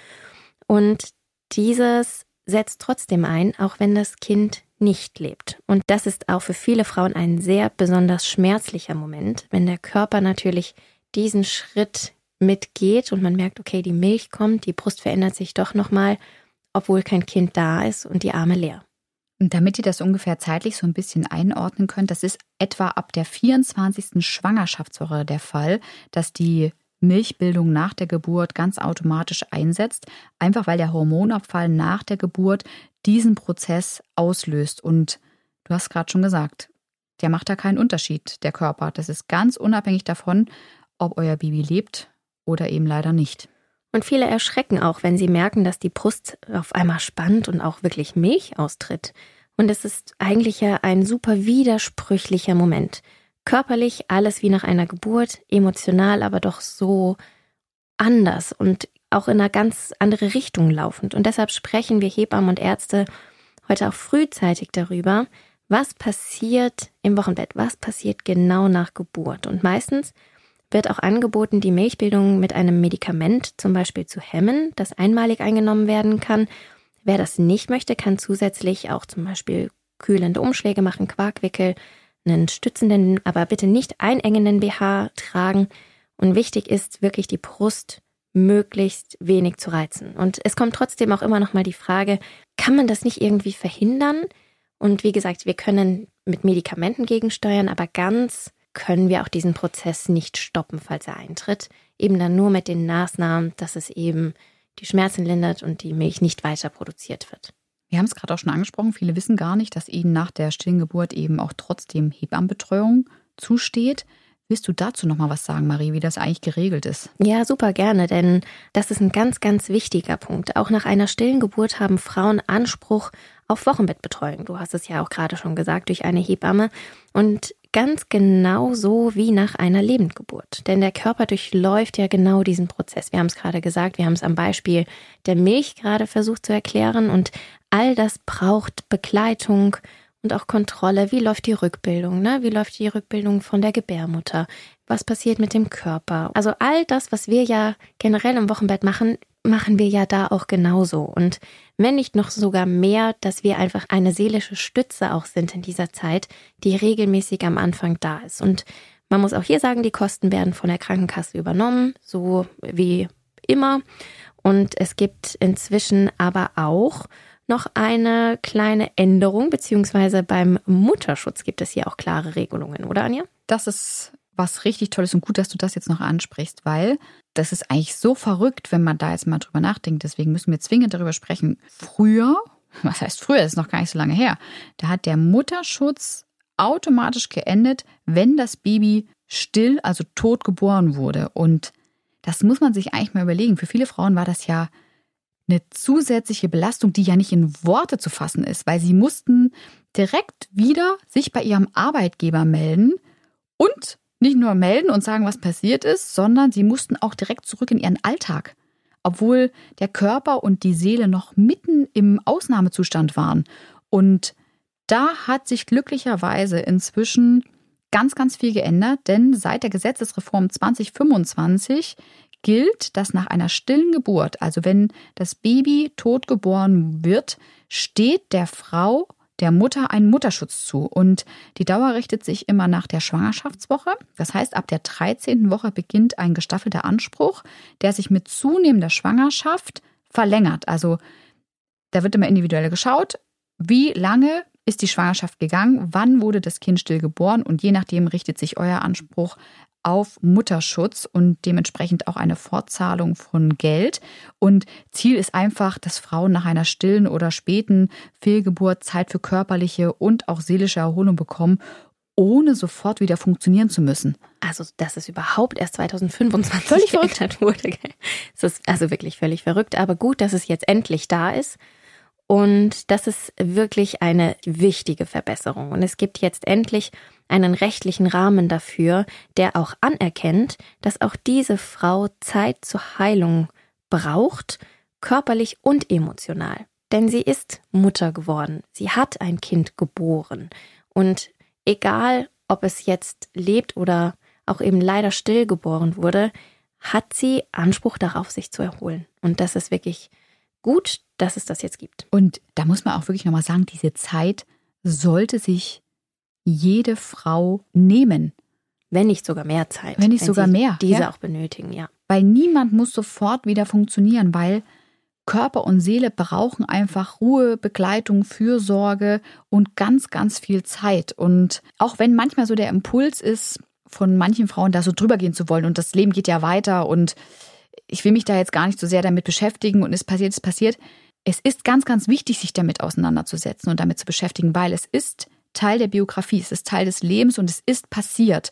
Und dieses setzt trotzdem ein, auch wenn das Kind nicht lebt. Und das ist auch für viele Frauen ein sehr besonders schmerzlicher Moment, wenn der Körper natürlich diesen Schritt mitgeht und man merkt, okay, die Milch kommt, die Brust verändert sich doch nochmal, obwohl kein Kind da ist und die Arme leer. Und damit ihr das ungefähr zeitlich so ein bisschen einordnen könnt, das ist etwa ab der vierundzwanzigsten Schwangerschaftswoche der Fall, dass die Milchbildung nach der Geburt ganz automatisch einsetzt, einfach weil der Hormonabfall nach der Geburt diesen Prozess auslöst. Und du hast gerade schon gesagt, der macht da keinen Unterschied, der Körper. Das ist ganz unabhängig davon, ob euer Baby lebt oder eben leider nicht. Und viele erschrecken auch, wenn sie merken, dass die Brust auf einmal spannt und auch wirklich Milch austritt. Und es ist eigentlich ja ein super widersprüchlicher Moment. Körperlich alles wie nach einer Geburt, emotional aber doch so anders und auch in eine ganz andere Richtung laufend. Und deshalb sprechen wir Hebammen und Ärzte heute auch frühzeitig darüber, was passiert im Wochenbett, was passiert genau nach Geburt. Und meistens wird auch angeboten, die Milchbildung mit einem Medikament zum Beispiel zu hemmen, das einmalig eingenommen werden kann. Wer das nicht möchte, kann zusätzlich auch zum Beispiel kühlende Umschläge machen, Quarkwickel, einen stützenden, aber bitte nicht einengenden B H tragen. Und wichtig ist wirklich die Brust möglichst wenig zu reizen. Und es kommt trotzdem auch immer noch mal die Frage, kann man das nicht irgendwie verhindern? Und wie gesagt, wir können mit Medikamenten gegensteuern, aber ganz können wir auch diesen Prozess nicht stoppen, falls er eintritt. Eben dann nur mit den Maßnahmen, dass es eben die Schmerzen lindert und die Milch nicht weiter produziert wird. Wir haben es gerade auch schon angesprochen, viele wissen gar nicht, dass ihnen nach der stillen Geburt eben auch trotzdem Hebammenbetreuung zusteht. Willst du dazu nochmal was sagen, Marie, wie das eigentlich geregelt ist? Ja, super gerne, denn das ist ein ganz, ganz wichtiger Punkt. Auch nach einer stillen Geburt haben Frauen Anspruch auf Wochenbettbetreuung. Du hast es ja auch gerade schon gesagt, durch eine Hebamme. Und ganz genau so wie nach einer Lebendgeburt. Denn der Körper durchläuft ja genau diesen Prozess. Wir haben es gerade gesagt, wir haben es am Beispiel der Milch gerade versucht zu erklären. Und all das braucht Begleitung und auch Kontrolle. Wie läuft die Rückbildung? Ne? Wie läuft die Rückbildung von der Gebärmutter? Was passiert mit dem Körper? Also all das, was wir ja generell im Wochenbett machen, machen wir ja da auch genauso. Und wenn nicht noch sogar mehr, dass wir einfach eine seelische Stütze auch sind in dieser Zeit, die regelmäßig am Anfang da ist. Und man muss auch hier sagen, die Kosten werden von der Krankenkasse übernommen, so wie immer. Und es gibt inzwischen aber auch noch eine kleine Änderung, beziehungsweise beim Mutterschutz gibt es hier auch klare Regelungen, oder Anja? Das ist was richtig Tolles und gut, dass du das jetzt noch ansprichst, weil das ist eigentlich so verrückt, wenn man da jetzt mal drüber nachdenkt. Deswegen müssen wir zwingend darüber sprechen. Früher, was heißt früher, das ist noch gar nicht so lange her, da hat der Mutterschutz automatisch geendet, wenn das Baby still, also tot geboren wurde. Und das muss man sich eigentlich mal überlegen. Für viele Frauen war das ja eine zusätzliche Belastung, die ja nicht in Worte zu fassen ist, weil sie mussten direkt wieder sich bei ihrem Arbeitgeber melden und nicht nur melden und sagen, was passiert ist, sondern sie mussten auch direkt zurück in ihren Alltag, obwohl der Körper und die Seele noch mitten im Ausnahmezustand waren. Und da hat sich glücklicherweise inzwischen ganz, ganz viel geändert, denn seit der Gesetzesreform zwanzig fünfundzwanzig gilt, dass nach einer stillen Geburt, also wenn das Baby tot geboren wird, steht der Frau, der Mutter, ein Mutterschutz zu. Und die Dauer richtet sich immer nach der Schwangerschaftswoche. Das heißt, ab der dreizehnten Woche beginnt ein gestaffelter Anspruch, der sich mit zunehmender Schwangerschaft verlängert. Also da wird immer individuell geschaut, wie lange ist die Schwangerschaft gegangen, wann wurde das Kind still geboren und je nachdem richtet sich euer Anspruch auf Mutterschutz und dementsprechend auch eine Fortzahlung von Geld. Und Ziel ist einfach, dass Frauen nach einer stillen oder späten Fehlgeburt Zeit für körperliche und auch seelische Erholung bekommen, ohne sofort wieder funktionieren zu müssen. Also, dass es überhaupt erst zwanzig fünfundzwanzig völlig geändert wurde. Es ist also wirklich völlig verrückt, aber gut, dass es jetzt endlich da ist. Und das ist wirklich eine wichtige Verbesserung. Und es gibt jetzt endlich einen rechtlichen Rahmen dafür, der auch anerkennt, dass auch diese Frau Zeit zur Heilung braucht, körperlich und emotional. Denn sie ist Mutter geworden. Sie hat ein Kind geboren. Und egal, ob es jetzt lebt oder auch eben leider stillgeboren wurde, hat sie Anspruch darauf, sich zu erholen. Und das ist wirklich gut, dass es das jetzt gibt. Und da muss man auch wirklich nochmal sagen, diese Zeit sollte sich jede Frau nehmen. Wenn nicht sogar mehr Zeit. Wenn nicht sogar mehr. Diese ja. auch benötigen, ja. Weil niemand muss sofort wieder funktionieren, weil Körper und Seele brauchen einfach Ruhe, Begleitung, Fürsorge und ganz, ganz viel Zeit. Und auch wenn manchmal so der Impuls ist, von manchen Frauen da so drüber gehen zu wollen und das Leben geht ja weiter und ich will mich da jetzt gar nicht so sehr damit beschäftigen und es passiert, es passiert. Es ist ganz, ganz wichtig, sich damit auseinanderzusetzen und damit zu beschäftigen, weil es ist Teil der Biografie, es ist Teil des Lebens und es ist passiert.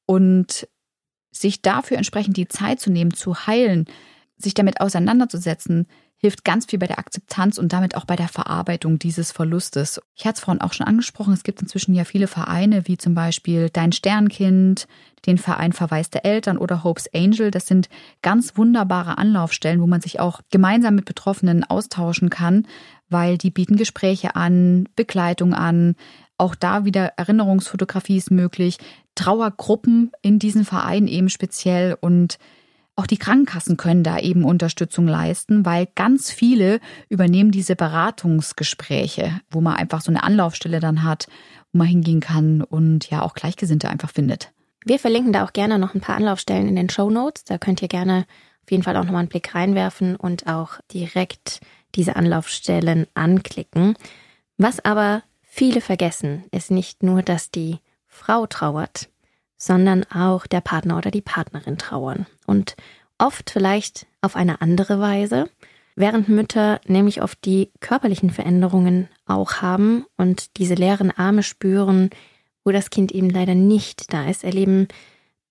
Und sich dafür entsprechend die Zeit zu nehmen, zu heilen, sich damit auseinanderzusetzen, hilft ganz viel bei der Akzeptanz und damit auch bei der Verarbeitung dieses Verlustes. Ich hatte es vorhin auch schon angesprochen, es gibt inzwischen ja viele Vereine, wie zum Beispiel Dein Sternkind, den Verein Verwaiste Eltern oder Hope's Angel. Das sind ganz wunderbare Anlaufstellen, wo man sich auch gemeinsam mit Betroffenen austauschen kann, weil die bieten Gespräche an, Begleitung an. Auch da wieder Erinnerungsfotografie ist möglich, Trauergruppen in diesen Vereinen eben speziell und auch die Krankenkassen können da eben Unterstützung leisten, weil ganz viele übernehmen diese Beratungsgespräche, wo man einfach so eine Anlaufstelle dann hat, wo man hingehen kann und ja auch Gleichgesinnte einfach findet. Wir verlinken da auch gerne noch ein paar Anlaufstellen in den Shownotes. Da könnt ihr gerne auf jeden Fall auch nochmal einen Blick reinwerfen und auch direkt diese Anlaufstellen anklicken. Was aber viele vergessen, ist nicht nur, dass die Frau trauert, sondern auch der Partner oder die Partnerin trauern. Und oft vielleicht auf eine andere Weise, während Mütter nämlich oft die körperlichen Veränderungen auch haben und diese leeren Arme spüren, wo das Kind eben leider nicht da ist, erleben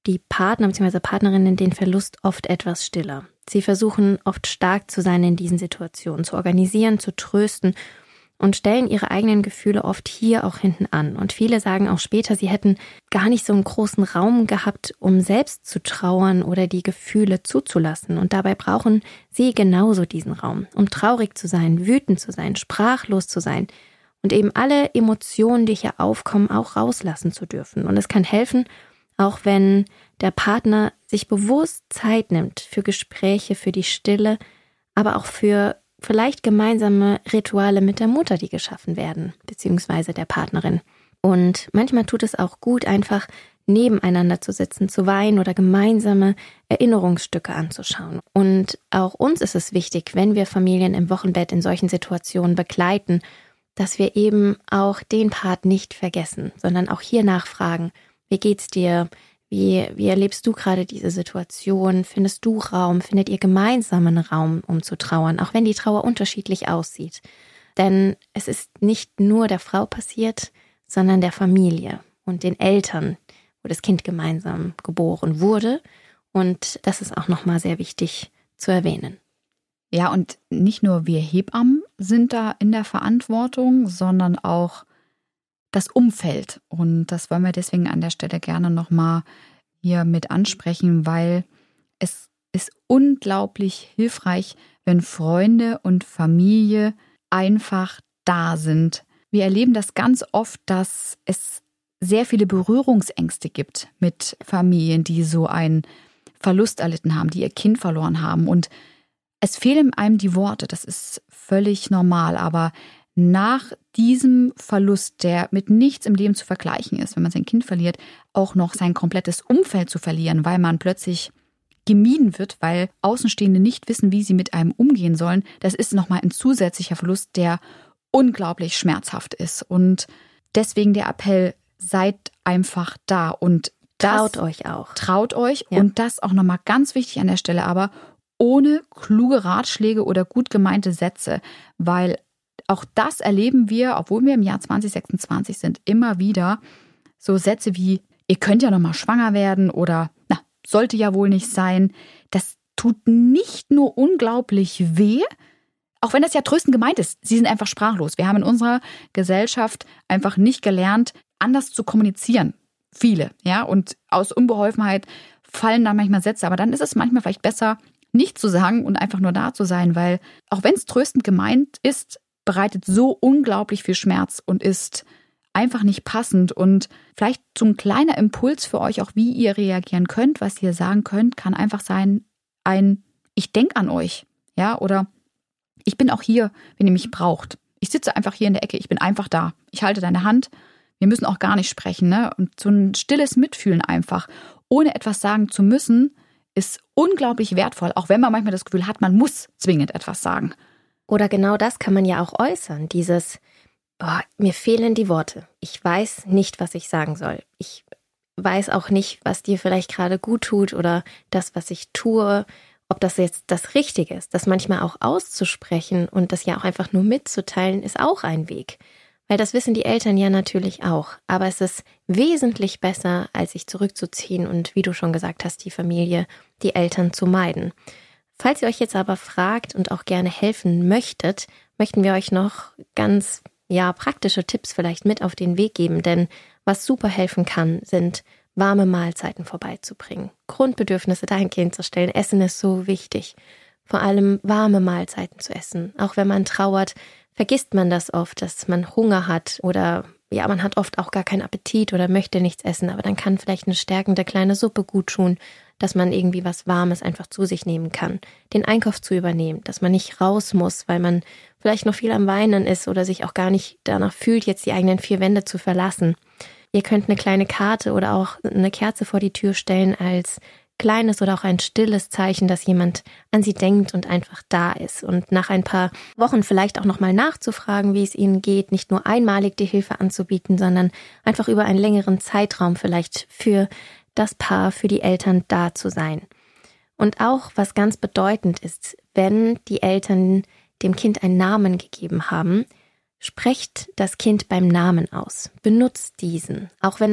die Partner bzw. Partnerinnen den Verlust oft etwas stiller. Sie versuchen oft stark zu sein in diesen Situationen, zu organisieren, zu trösten und stellen ihre eigenen Gefühle oft hier auch hinten an. Und viele sagen auch später, sie hätten gar nicht so einen großen Raum gehabt, um selbst zu trauern oder die Gefühle zuzulassen. Und dabei brauchen sie genauso diesen Raum, um traurig zu sein, wütend zu sein, sprachlos zu sein und eben alle Emotionen, die hier aufkommen, auch rauslassen zu dürfen. Und es kann helfen, auch wenn der Partner sich bewusst Zeit nimmt für Gespräche, für die Stille, aber auch für vielleicht gemeinsame Rituale mit der Mutter, die geschaffen werden, beziehungsweise der Partnerin. Und manchmal tut es auch gut, einfach nebeneinander zu sitzen, zu weinen oder gemeinsame Erinnerungsstücke anzuschauen. Und auch uns ist es wichtig, wenn wir Familien im Wochenbett in solchen Situationen begleiten, dass wir eben auch den Part nicht vergessen, sondern auch hier nachfragen, wie geht's dir? Wie, wie erlebst du gerade diese Situation? Findest du Raum? Findet ihr gemeinsam einen Raum, um zu trauern, auch wenn die Trauer unterschiedlich aussieht? Denn es ist nicht nur der Frau passiert, sondern der Familie und den Eltern, wo das Kind gemeinsam geboren wurde. Und das ist auch nochmal sehr wichtig zu erwähnen. Ja, und nicht nur wir Hebammen sind da in der Verantwortung, sondern auch das Umfeld. Und das wollen wir deswegen an der Stelle gerne nochmal hier mit ansprechen, weil es ist unglaublich hilfreich, wenn Freunde und Familie einfach da sind. Wir erleben das ganz oft, dass es sehr viele Berührungsängste gibt mit Familien, die so einen Verlust erlitten haben, die ihr Kind verloren haben. Und es fehlen einem die Worte, das ist völlig normal, aber nach diesem Verlust, der mit nichts im Leben zu vergleichen ist, wenn man sein Kind verliert, auch noch sein komplettes Umfeld zu verlieren, weil man plötzlich gemieden wird, weil Außenstehende nicht wissen, wie sie mit einem umgehen sollen, das ist nochmal ein zusätzlicher Verlust, der unglaublich schmerzhaft ist. Und deswegen der Appell, seid einfach da und das, traut euch auch. Traut euch ja. Und das auch nochmal ganz wichtig an der Stelle, aber ohne kluge Ratschläge oder gut gemeinte Sätze, weil auch das erleben wir, obwohl wir im Jahr zwanzig sechsundzwanzig sind, immer wieder so Sätze wie, ihr könnt ja noch mal schwanger werden oder, na, sollte ja wohl nicht sein. Das tut nicht nur unglaublich weh, auch wenn das ja tröstend gemeint ist. Sie sind einfach sprachlos. Wir haben in unserer Gesellschaft einfach nicht gelernt, anders zu kommunizieren. Viele, ja, und aus Unbeholfenheit fallen da manchmal Sätze, aber dann ist es manchmal vielleicht besser, nicht zu sagen und einfach nur da zu sein, weil auch wenn es tröstend gemeint ist, bereitet so unglaublich viel Schmerz und ist einfach nicht passend. Und vielleicht so ein kleiner Impuls für euch, auch wie ihr reagieren könnt, was ihr sagen könnt, kann einfach sein, ein ich denke an euch, ja, oder ich bin auch hier, wenn ihr mich braucht. Ich sitze einfach hier in der Ecke, ich bin einfach da. Ich halte deine Hand, wir müssen auch gar nicht sprechen, ne? Und so ein stilles Mitfühlen einfach, ohne etwas sagen zu müssen, ist unglaublich wertvoll, auch wenn man manchmal das Gefühl hat, man muss zwingend etwas sagen. Oder genau das kann man ja auch äußern, dieses, oh, mir fehlen die Worte. Ich weiß nicht, was ich sagen soll. Ich weiß auch nicht, was dir vielleicht gerade gut tut oder das, was ich tue, ob das jetzt das Richtige ist. Das manchmal auch auszusprechen und das ja auch einfach nur mitzuteilen, ist auch ein Weg. Weil das wissen die Eltern ja natürlich auch. Aber es ist wesentlich besser, als sich zurückzuziehen und, wie du schon gesagt hast, die Familie, die Eltern zu meiden. Falls ihr euch jetzt aber fragt und auch gerne helfen möchtet, möchten wir euch noch ganz ja praktische Tipps vielleicht mit auf den Weg geben. Denn was super helfen kann, sind warme Mahlzeiten vorbeizubringen, Grundbedürfnisse dahingehend zu stellen. Essen ist so wichtig. Vor allem warme Mahlzeiten zu essen. Auch wenn man trauert, vergisst man das oft, dass man Hunger hat oder ja, man hat oft auch gar keinen Appetit oder möchte nichts essen, aber dann kann vielleicht eine stärkende kleine Suppe gut tun, dass man irgendwie was Warmes einfach zu sich nehmen kann. Den Einkauf zu übernehmen, dass man nicht raus muss, weil man vielleicht noch viel am Weinen ist oder sich auch gar nicht danach fühlt, jetzt die eigenen vier Wände zu verlassen. Ihr könnt eine kleine Karte oder auch eine Kerze vor die Tür stellen als kleines oder auch ein stilles Zeichen, dass jemand an sie denkt und einfach da ist. Und nach ein paar Wochen vielleicht auch nochmal nachzufragen, wie es ihnen geht, nicht nur einmalig die Hilfe anzubieten, sondern einfach über einen längeren Zeitraum vielleicht für das Paar, für die Eltern da zu sein. Und auch, was ganz bedeutend ist, wenn die Eltern dem Kind einen Namen gegeben haben, sprecht das Kind beim Namen aus. Benutzt diesen, auch wenn es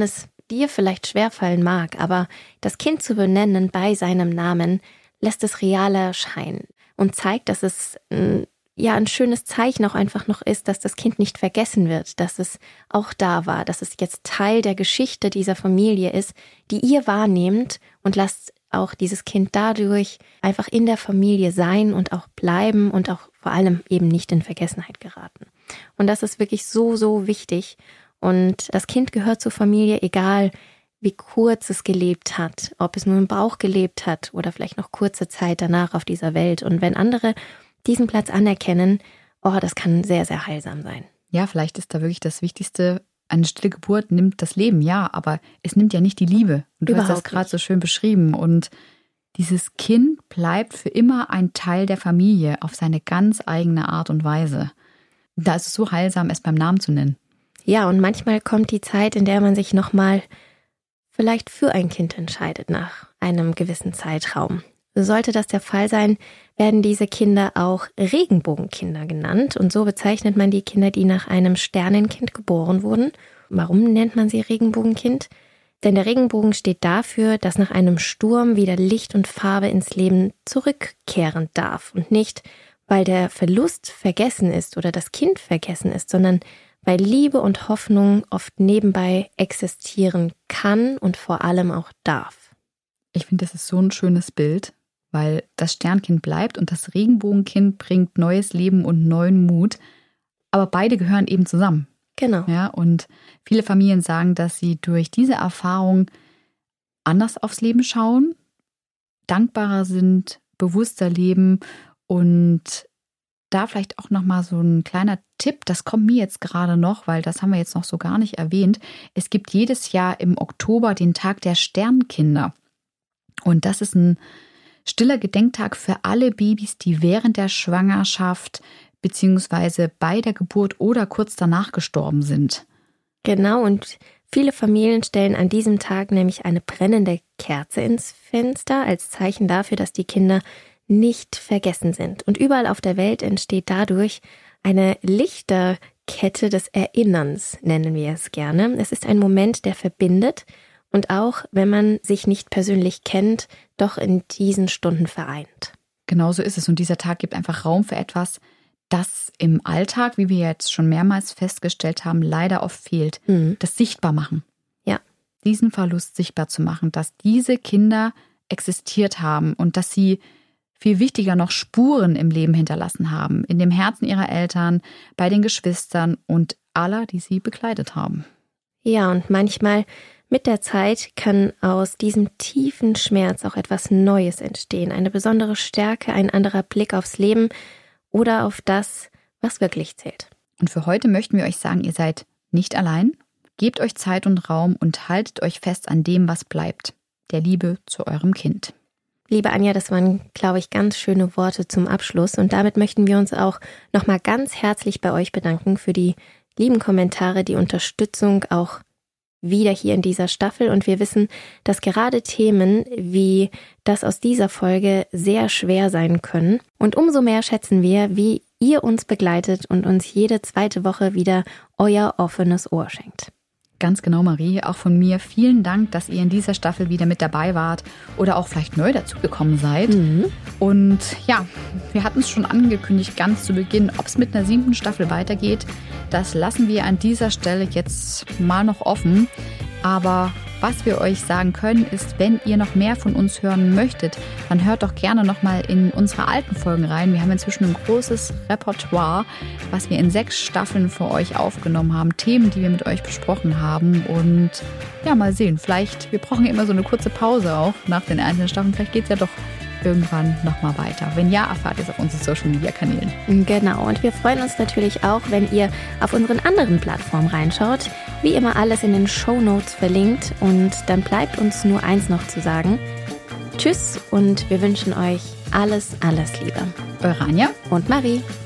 dir vielleicht schwerfallen mag, aber das Kind zu benennen bei seinem Namen lässt es realer erscheinen und zeigt, dass es äh, ja ein schönes Zeichen auch einfach noch ist, dass das Kind nicht vergessen wird, dass es auch da war, dass es jetzt Teil der Geschichte dieser Familie ist, die ihr wahrnehmt, und lasst auch dieses Kind dadurch einfach in der Familie sein und auch bleiben und auch vor allem eben nicht in Vergessenheit geraten. Und das ist wirklich so, so wichtig. Und das Kind gehört zur Familie, egal wie kurz es gelebt hat, ob es nur im Bauch gelebt hat oder vielleicht noch kurze Zeit danach auf dieser Welt. Und wenn andere diesen Platz anerkennen, oh, das kann sehr, sehr heilsam sein. Ja, vielleicht ist da wirklich das Wichtigste, eine stille Geburt nimmt das Leben, ja, aber es nimmt ja nicht die Liebe. Und du hast das gerade so schön beschrieben. Und dieses Kind bleibt für immer ein Teil der Familie auf seine ganz eigene Art und Weise. Da ist es so heilsam, es beim Namen zu nennen. Ja, und manchmal kommt die Zeit, in der man sich nochmal vielleicht für ein Kind entscheidet nach einem gewissen Zeitraum. Sollte das der Fall sein, werden diese Kinder auch Regenbogenkinder genannt. Und so bezeichnet man die Kinder, die nach einem Sternenkind geboren wurden. Warum nennt man sie Regenbogenkind? Denn der Regenbogen steht dafür, dass nach einem Sturm wieder Licht und Farbe ins Leben zurückkehren darf. Und nicht, weil der Verlust vergessen ist oder das Kind vergessen ist, sondern weil Liebe und Hoffnung oft nebenbei existieren kann und vor allem auch darf. Ich finde, das ist so ein schönes Bild, weil das Sternkind bleibt und das Regenbogenkind bringt neues Leben und neuen Mut. Aber beide gehören eben zusammen. Genau. Ja, und viele Familien sagen, dass sie durch diese Erfahrung anders aufs Leben schauen, dankbarer sind, bewusster leben. Und da vielleicht auch nochmal so ein kleiner Tipp, das kommt mir jetzt gerade noch, weil das haben wir jetzt noch so gar nicht erwähnt. Es gibt jedes Jahr im Oktober den Tag der Sternkinder. Und das ist ein stiller Gedenktag für alle Babys, die während der Schwangerschaft beziehungsweise bei der Geburt oder kurz danach gestorben sind. Genau, und viele Familien stellen an diesem Tag nämlich eine brennende Kerze ins Fenster als Zeichen dafür, dass die Kinder nicht vergessen sind. Und überall auf der Welt entsteht dadurch eine Lichterkette des Erinnerns, nennen wir es gerne. Es ist ein Moment, der verbindet und auch, wenn man sich nicht persönlich kennt, doch in diesen Stunden vereint. Genau so ist es. Und dieser Tag gibt einfach Raum für etwas, das im Alltag, wie wir jetzt schon mehrmals festgestellt haben, leider oft fehlt. Mhm. Das Sichtbarmachen. Ja. Diesen Verlust sichtbar zu machen, dass diese Kinder existiert haben und dass sie viel wichtiger noch Spuren im Leben hinterlassen haben, in dem Herzen ihrer Eltern, bei den Geschwistern und aller, die sie begleitet haben. Ja, und manchmal mit der Zeit kann aus diesem tiefen Schmerz auch etwas Neues entstehen, eine besondere Stärke, ein anderer Blick aufs Leben oder auf das, was wirklich zählt. Und für heute möchten wir euch sagen, ihr seid nicht allein, gebt euch Zeit und Raum und haltet euch fest an dem, was bleibt, der Liebe zu eurem Kind. Liebe Anja, das waren, glaube ich, ganz schöne Worte zum Abschluss. Und damit möchten wir uns auch nochmal ganz herzlich bei euch bedanken für die lieben Kommentare, die Unterstützung auch wieder hier in dieser Staffel. Und wir wissen, dass gerade Themen wie das aus dieser Folge sehr schwer sein können. Und umso mehr schätzen wir, wie ihr uns begleitet und uns jede zweite Woche wieder euer offenes Ohr schenkt. Ganz genau, Marie. Auch von mir vielen Dank, dass ihr in dieser Staffel wieder mit dabei wart oder auch vielleicht neu dazugekommen seid. Mhm. Und ja, wir hatten es schon angekündigt, ganz zu Beginn, ob es mit einer siebten Staffel weitergeht. Das lassen wir an dieser Stelle jetzt mal noch offen. Aber was wir euch sagen können, ist, wenn ihr noch mehr von uns hören möchtet, dann hört doch gerne nochmal in unsere alten Folgen rein. Wir haben inzwischen ein großes Repertoire, was wir in sechs Staffeln für euch aufgenommen haben. Themen, die wir mit euch besprochen haben. Und ja, mal sehen. Vielleicht, wir brauchen ja immer so eine kurze Pause auch nach den einzelnen Staffeln. Vielleicht geht es ja doch irgendwann nochmal weiter. Wenn ja, erfahrt ihr es auf unseren Social-Media-Kanälen. Genau, und wir freuen uns natürlich auch, wenn ihr auf unseren anderen Plattformen reinschaut. Wie immer alles in den Shownotes verlinkt. Und dann bleibt uns nur eins noch zu sagen. Tschüss und wir wünschen euch alles, alles Liebe. Eure Anja und Marie.